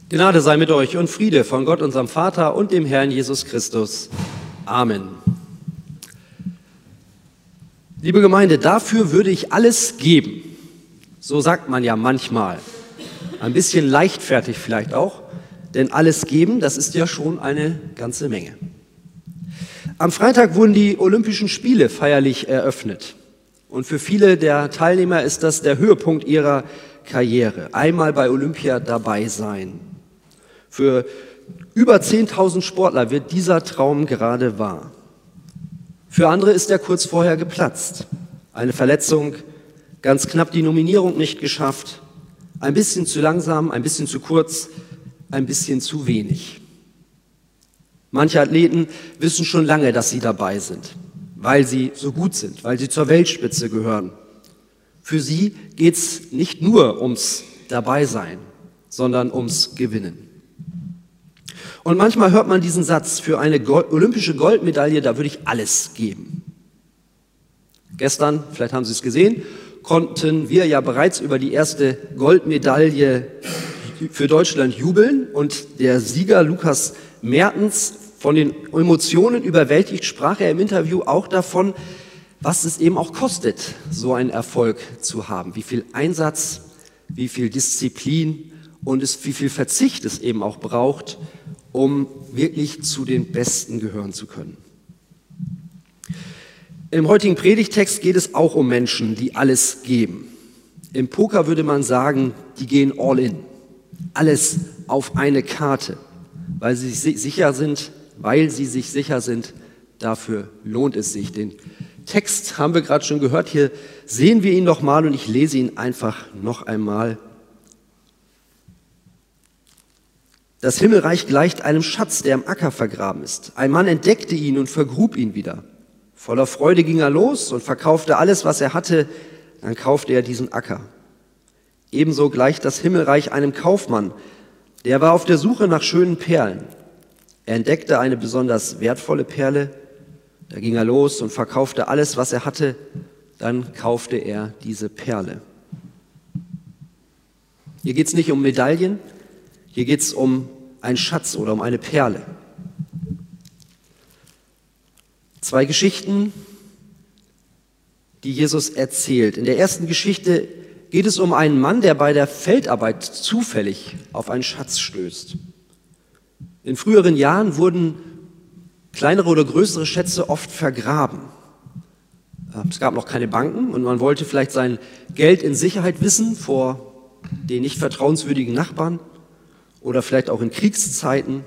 Gnade sei mit euch und Friede von Gott, unserem Vater und dem Herrn Jesus Christus. Amen. Liebe Gemeinde, dafür würde ich alles geben. So sagt man ja manchmal. Ein bisschen leichtfertig vielleicht auch, denn alles geben, das ist ja schon eine ganze Menge. Am Freitag wurden die Olympischen Spiele feierlich eröffnet. Und für viele der Teilnehmer ist das der Höhepunkt ihrer Karriere. Einmal bei Olympia dabei sein. Für über 10.000 Sportler wird dieser Traum gerade wahr. Für andere ist er kurz vorher geplatzt. Eine Verletzung, ganz knapp die Nominierung nicht geschafft, ein bisschen zu langsam, ein bisschen zu kurz, ein bisschen zu wenig. Manche Athleten wissen schon lange, dass sie dabei sind, weil sie so gut sind, weil sie zur Weltspitze gehören. Für sie geht es nicht nur ums Dabeisein, sondern ums Gewinnen. Und manchmal hört man diesen Satz, für eine olympische Goldmedaille, da würde ich alles geben. Gestern, vielleicht haben Sie es gesehen, konnten wir ja bereits über die erste Goldmedaille für Deutschland jubeln und der Sieger Lukas Mertens, von den Emotionen überwältigt, sprach er im Interview auch davon, was es eben auch kostet, so einen Erfolg zu haben. Wie viel Einsatz, wie viel Disziplin und wie viel Verzicht es eben auch braucht, um wirklich zu den Besten gehören zu können. Im heutigen Predigtext geht es auch um Menschen, die alles geben. Im Poker würde man sagen, die gehen all in. Alles auf eine Karte, weil sie sich sicher sind, dafür lohnt es sich. Den Text haben wir gerade schon gehört, hier sehen wir ihn nochmal und ich lese ihn einfach noch einmal. Das Himmelreich gleicht einem Schatz, der im Acker vergraben ist. Ein Mann entdeckte ihn und vergrub ihn wieder. Voller Freude ging er los und verkaufte alles, was er hatte, dann kaufte er diesen Acker. Ebenso gleicht das Himmelreich einem Kaufmann, der war auf der Suche nach schönen Perlen. Er entdeckte eine besonders wertvolle Perle, da ging er los und verkaufte alles, was er hatte, dann kaufte er diese Perle. Hier geht es nicht um Medaillen, hier geht es um einen Schatz oder um eine Perle. Zwei Geschichten, die Jesus erzählt. In der ersten Geschichte geht es um einen Mann, der bei der Feldarbeit zufällig auf einen Schatz stößt. In früheren Jahren wurden kleinere oder größere Schätze oft vergraben. Es gab noch keine Banken und man wollte vielleicht sein Geld in Sicherheit wissen vor den nicht vertrauenswürdigen Nachbarn oder vielleicht auch in Kriegszeiten.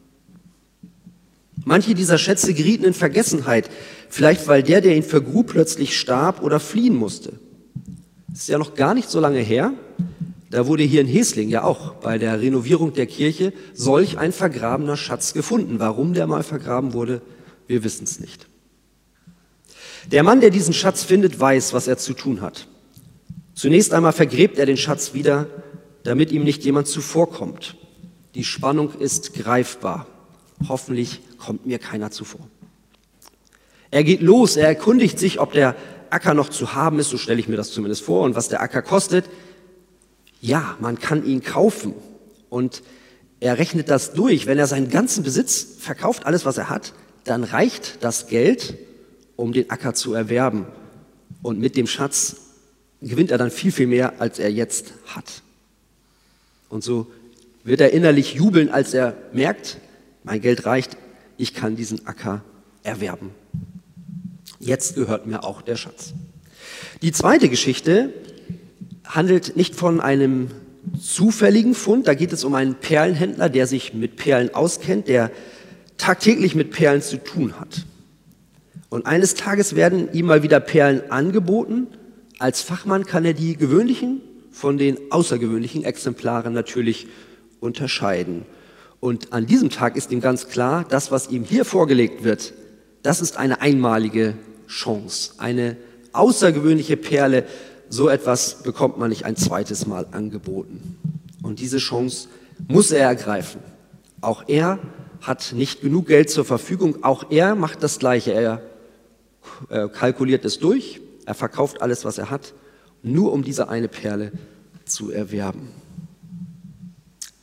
Manche dieser Schätze gerieten in Vergessenheit, vielleicht weil der ihn vergrub, plötzlich starb oder fliehen musste. Das ist ja noch gar nicht so lange her, da wurde hier in Hesling ja auch bei der Renovierung der Kirche solch ein vergrabener Schatz gefunden. Warum der mal vergraben wurde, wir wissen es nicht. Der Mann, der diesen Schatz findet, weiß, was er zu tun hat. Zunächst einmal vergräbt er den Schatz wieder, damit ihm nicht jemand zuvorkommt. Die Spannung ist greifbar. Hoffentlich kommt mir keiner zuvor. Er geht los, er erkundigt sich, ob der Acker noch zu haben ist, so stelle ich mir das zumindest vor, und was der Acker kostet. Ja, man kann ihn kaufen und er rechnet das durch. Wenn er seinen ganzen Besitz verkauft, alles was er hat, dann reicht das Geld, um den Acker zu erwerben. Und mit dem Schatz gewinnt er dann viel, viel mehr, als er jetzt hat. Und so wird er innerlich jubeln, als er merkt, mein Geld reicht, ich kann diesen Acker erwerben. Jetzt gehört mir auch der Schatz. Die zweite Geschichte handelt nicht von einem zufälligen Fund, da geht es um einen Perlenhändler, der sich mit Perlen auskennt, der tagtäglich mit Perlen zu tun hat. Und eines Tages werden ihm mal wieder Perlen angeboten. Als Fachmann kann er die gewöhnlichen von den außergewöhnlichen Exemplaren natürlich unterscheiden. Und an diesem Tag ist ihm ganz klar, das, was ihm hier vorgelegt wird, das ist eine einmalige Chance, eine außergewöhnliche Perle. So etwas bekommt man nicht ein zweites Mal angeboten. Und diese Chance muss er ergreifen. Auch er hat nicht genug Geld zur Verfügung. Auch er macht das Gleiche. Er kalkuliert es durch. Er verkauft alles, was er hat, nur um diese eine Perle zu erwerben.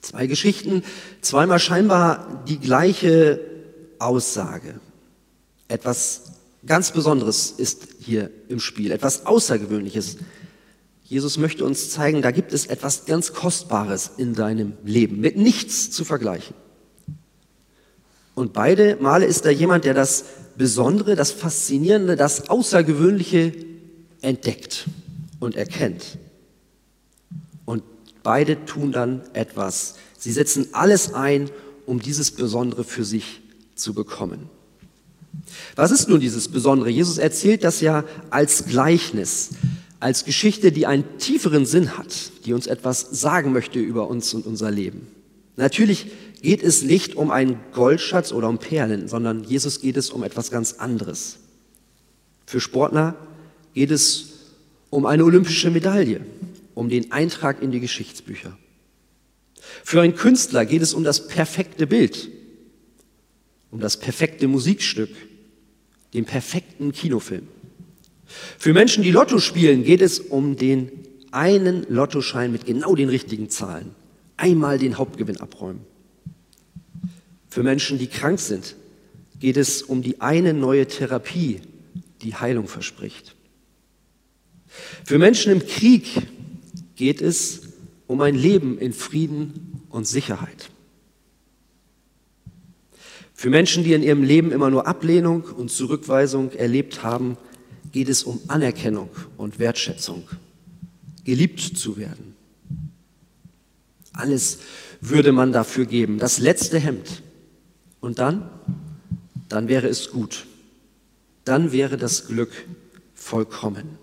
Zwei Geschichten, zweimal scheinbar die gleiche Aussage. Etwas ganz Besonderes ist hier im Spiel, etwas Außergewöhnliches. Jesus möchte uns zeigen, da gibt es etwas ganz Kostbares in deinem Leben, mit nichts zu vergleichen. Und beide Male ist da jemand, der das Besondere, das Faszinierende, das Außergewöhnliche entdeckt und erkennt. Und beide tun dann etwas. Sie setzen alles ein, um dieses Besondere für sich zu bekommen. Was ist nun dieses Besondere? Jesus erzählt das ja als Gleichnis, als Geschichte, die einen tieferen Sinn hat, die uns etwas sagen möchte über uns und unser Leben. Natürlich geht es nicht um einen Goldschatz oder um Perlen, sondern Jesus geht es um etwas ganz anderes. Für Sportler geht es um eine olympische Medaille, um den Eintrag in die Geschichtsbücher. Für einen Künstler geht es um das perfekte Bild, um das perfekte Musikstück, den perfekten Kinofilm. Für Menschen, die Lotto spielen, geht es um den einen Lottoschein mit genau den richtigen Zahlen. Einmal den Hauptgewinn abräumen. Für Menschen, die krank sind, geht es um die eine neue Therapie, die Heilung verspricht. Für Menschen im Krieg geht es um ein Leben in Frieden und Sicherheit. Für Menschen, die in ihrem Leben immer nur Ablehnung und Zurückweisung erlebt haben, geht es um Anerkennung und Wertschätzung, geliebt zu werden. Alles würde man dafür geben, das letzte Hemd. Und dann wäre es gut. Dann wäre das Glück vollkommen.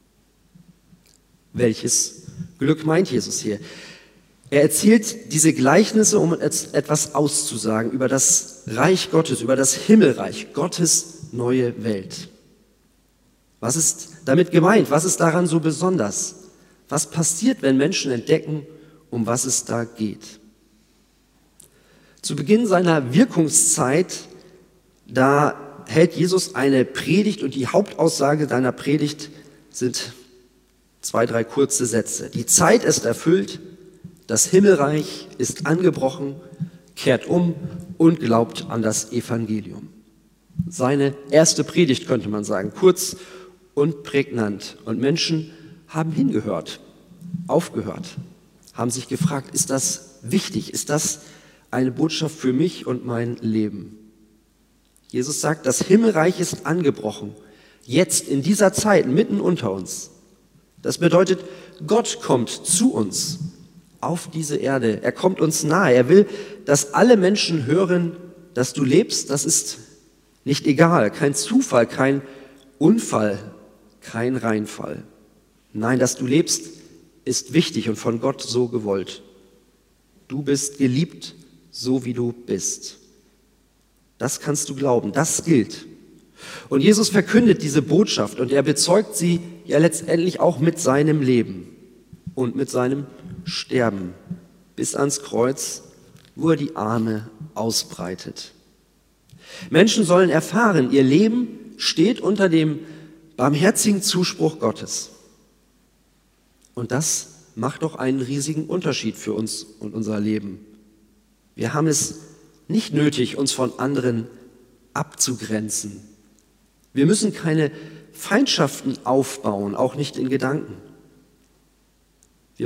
Welches Glück meint Jesus hier? Er erzählt diese Gleichnisse, um etwas auszusagen über das Reich Gottes, über das Himmelreich, Gottes neue Welt. Was ist damit gemeint? Was ist daran so besonders? Was passiert, wenn Menschen entdecken, um was es da geht? Zu Beginn seiner Wirkungszeit, da hält Jesus eine Predigt und die Hauptaussage seiner Predigt sind 2, 3 kurze Sätze. Die Zeit ist erfüllt, das Himmelreich ist angebrochen, kehrt um und glaubt an das Evangelium. Seine erste Predigt könnte man sagen, kurz und prägnant. Und Menschen haben hingehört, aufgehört, haben sich gefragt, ist das wichtig? Ist das eine Botschaft für mich und mein Leben? Jesus sagt, das Himmelreich ist angebrochen, jetzt in dieser Zeit mitten unter uns. Das bedeutet, Gott kommt zu uns auf diese Erde. Er kommt uns nahe. Er will, dass alle Menschen hören, dass du lebst. Das ist nicht egal, kein Zufall, kein Unfall, kein Reinfall. Nein, dass du lebst, ist wichtig und von Gott so gewollt. Du bist geliebt, so wie du bist. Das kannst du glauben, das gilt. Und Jesus verkündet diese Botschaft und er bezeugt sie ja letztendlich auch mit seinem Leben und mit seinem Sterben bis ans Kreuz, wo er die Arme ausbreitet. Menschen sollen erfahren, ihr Leben steht unter dem barmherzigen Zuspruch Gottes. Und das macht doch einen riesigen Unterschied für uns und unser Leben. Wir haben es nicht nötig, uns von anderen abzugrenzen. Wir müssen keine Feindschaften aufbauen, auch nicht in Gedanken. Wir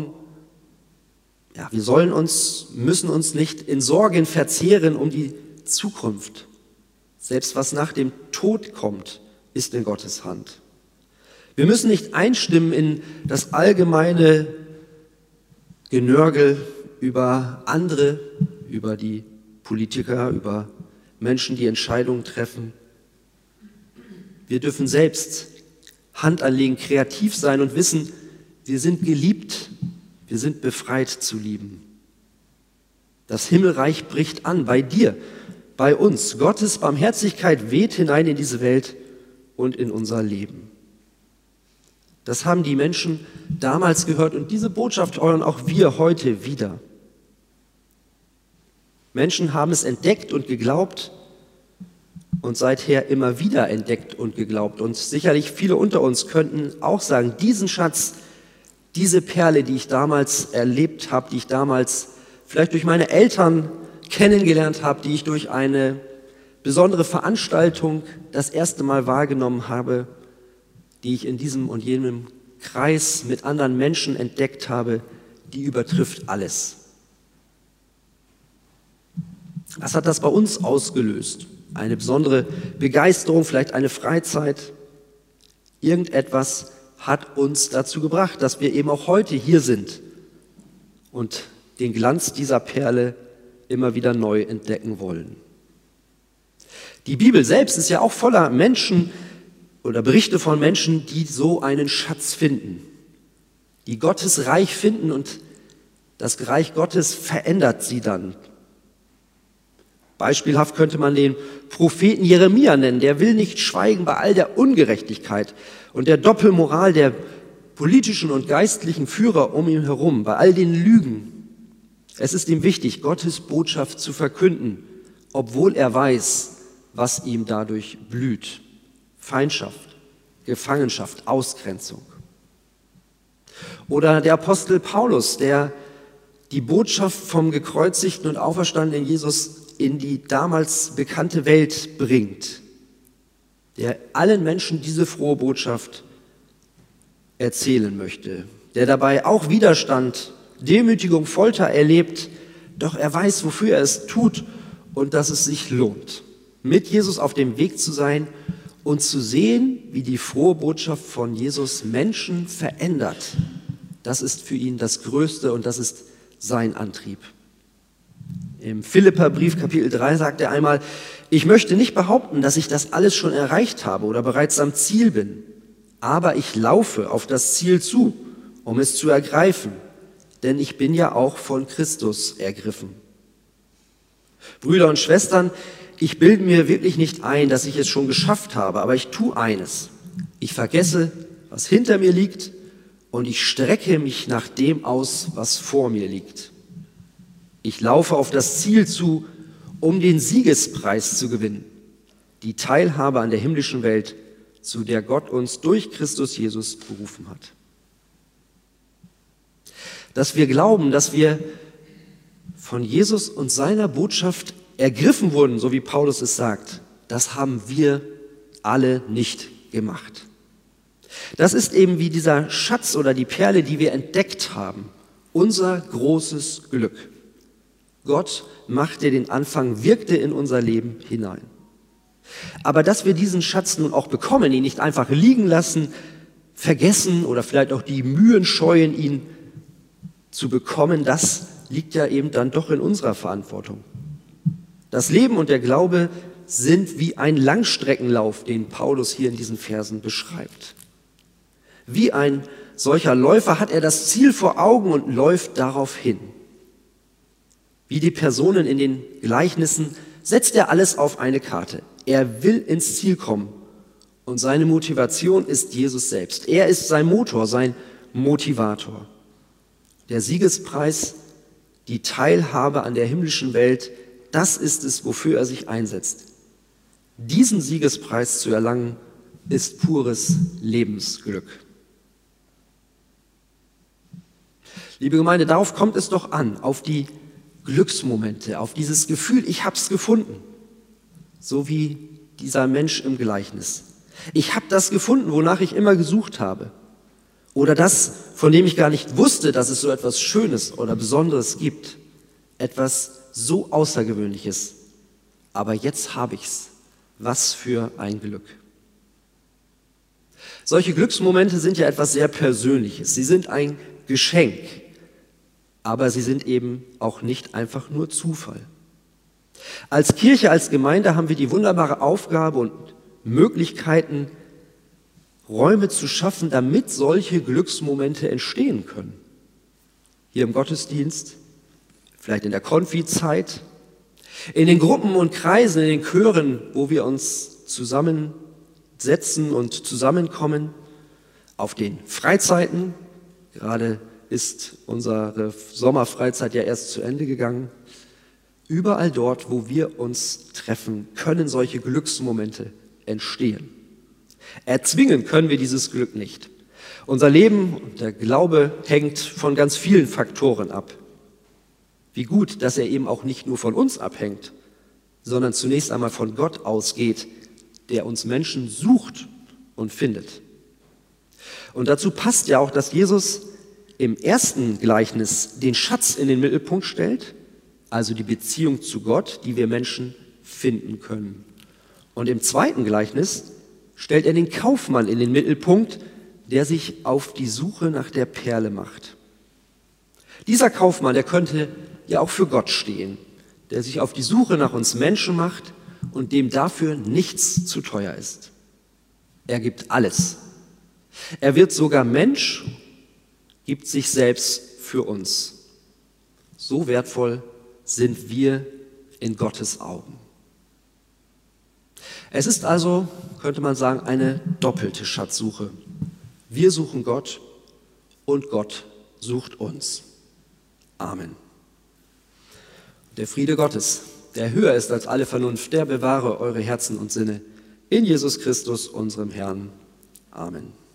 müssen uns nicht in Sorgen verzehren um die Zukunft. Selbst was nach dem Tod kommt, ist in Gottes Hand. Wir müssen nicht einstimmen in das allgemeine Genörgel über andere, über die Politiker, über Menschen, die Entscheidungen treffen. Wir dürfen selbst Hand anlegen, kreativ sein und wissen, wir sind geliebt, wir sind befreit zu lieben. Das Himmelreich bricht an bei dir, bei uns. Gottes Barmherzigkeit weht hinein in diese Welt und in unser Leben. Das haben die Menschen damals gehört und diese Botschaft hören auch wir heute wieder. Menschen haben es entdeckt und geglaubt und seither immer wieder entdeckt und geglaubt. Und sicherlich viele unter uns könnten auch sagen, diesen Schatz, diese Perle, die ich damals erlebt habe, die ich damals vielleicht durch meine Eltern kennengelernt habe, die ich durch eine besondere Veranstaltung das erste Mal wahrgenommen habe, die ich in diesem und jenem Kreis mit anderen Menschen entdeckt habe, die übertrifft alles. Was hat das bei uns ausgelöst? Eine besondere Begeisterung, vielleicht eine Freizeit? Irgendetwas hat uns dazu gebracht, dass wir eben auch heute hier sind und den Glanz dieser Perle immer wieder neu entdecken wollen. Die Bibel selbst ist ja auch voller Menschen oder Berichte von Menschen, die so einen Schatz finden, die Gottes Reich finden und das Reich Gottes verändert sie dann. Beispielhaft könnte man den Propheten Jeremia nennen, der will nicht schweigen bei all der Ungerechtigkeit und der Doppelmoral der politischen und geistlichen Führer um ihn herum, bei all den Lügen. Es ist ihm wichtig, Gottes Botschaft zu verkünden, obwohl er weiß, was ihm dadurch blüht. Feindschaft, Gefangenschaft, Ausgrenzung. Oder der Apostel Paulus, der die Botschaft vom gekreuzigten und auferstandenen Jesus in die damals bekannte Welt bringt, der allen Menschen diese frohe Botschaft erzählen möchte, der dabei auch Widerstand, Demütigung, Folter erlebt, doch er weiß, wofür er es tut und dass es sich lohnt, mit Jesus auf dem Weg zu sein und zu sehen, wie die frohe Botschaft von Jesus Menschen verändert. Das ist für ihn das Größte und das ist sein Antrieb. Im Philipperbrief Kapitel 3 sagt er einmal: Ich möchte nicht behaupten, dass ich das alles schon erreicht habe oder bereits am Ziel bin, aber ich laufe auf das Ziel zu, um es zu ergreifen, denn ich bin ja auch von Christus ergriffen. Brüder und Schwestern, ich bilde mir wirklich nicht ein, dass ich es schon geschafft habe, aber ich tue eines. Ich vergesse, was hinter mir liegt, und ich strecke mich nach dem aus, was vor mir liegt. Ich laufe auf das Ziel zu, um den Siegespreis zu gewinnen, die Teilhabe an der himmlischen Welt, zu der Gott uns durch Christus Jesus berufen hat. Dass wir glauben, dass wir von Jesus und seiner Botschaft ergriffen wurden, so wie Paulus es sagt, das haben wir alle nicht gemacht. Das ist eben wie dieser Schatz oder die Perle, die wir entdeckt haben, unser großes Glück. Gott machte den Anfang, wirkte in unser Leben hinein. Aber dass wir diesen Schatz nun auch bekommen, ihn nicht einfach liegen lassen, vergessen oder vielleicht auch die Mühen scheuen, ihn zu bekommen, das liegt ja eben dann doch in unserer Verantwortung. Das Leben und der Glaube sind wie ein Langstreckenlauf, den Paulus hier in diesen Versen beschreibt. Wie ein solcher Läufer hat er das Ziel vor Augen und läuft darauf hin. Wie die Personen in den Gleichnissen setzt er alles auf eine Karte. Er will ins Ziel kommen und seine Motivation ist Jesus selbst. Er ist sein Motor, sein Motivator. Der Siegespreis, die Teilhabe an der himmlischen Welt, das ist es, wofür er sich einsetzt. Diesen Siegespreis zu erlangen, ist pures Lebensglück. Liebe Gemeinde, darauf kommt es doch an, auf die Glücksmomente, auf dieses Gefühl, ich hab's gefunden. So wie dieser Mensch im Gleichnis. Ich habe das gefunden, wonach ich immer gesucht habe. Oder das, von dem ich gar nicht wusste, dass es so etwas Schönes oder Besonderes gibt. Etwas so Außergewöhnliches. Aber jetzt habe ich's. Was für ein Glück. Solche Glücksmomente sind ja etwas sehr Persönliches. Sie sind ein Geschenk. Aber sie sind eben auch nicht einfach nur Zufall. Als Kirche, als Gemeinde haben wir die wunderbare Aufgabe und Möglichkeiten, Räume zu schaffen, damit solche Glücksmomente entstehen können. Hier im Gottesdienst, vielleicht in der Konfi-Zeit, in den Gruppen und Kreisen, in den Chören, wo wir uns zusammensetzen und zusammenkommen, auf den Freizeiten, gerade ist unsere Sommerfreizeit ja erst zu Ende gegangen. Überall dort, wo wir uns treffen, können solche Glücksmomente entstehen. Erzwingen können wir dieses Glück nicht. Unser Leben und der Glaube hängt von ganz vielen Faktoren ab. Wie gut, dass er eben auch nicht nur von uns abhängt, sondern zunächst einmal von Gott ausgeht, der uns Menschen sucht und findet. Und dazu passt ja auch, dass Jesus im ersten Gleichnis den Schatz in den Mittelpunkt stellt, also die Beziehung zu Gott, die wir Menschen finden können. Und im zweiten Gleichnis stellt er den Kaufmann in den Mittelpunkt, der sich auf die Suche nach der Perle macht. Dieser Kaufmann, der könnte ja auch für Gott stehen, der sich auf die Suche nach uns Menschen macht und dem dafür nichts zu teuer ist. Er gibt alles. Er wird sogar Mensch, gibt sich selbst für uns. So wertvoll sind wir in Gottes Augen. Es ist also, könnte man sagen, eine doppelte Schatzsuche. Wir suchen Gott und Gott sucht uns. Amen. Der Friede Gottes, der höher ist als alle Vernunft, der bewahre eure Herzen und Sinne in Jesus Christus, unserem Herrn. Amen.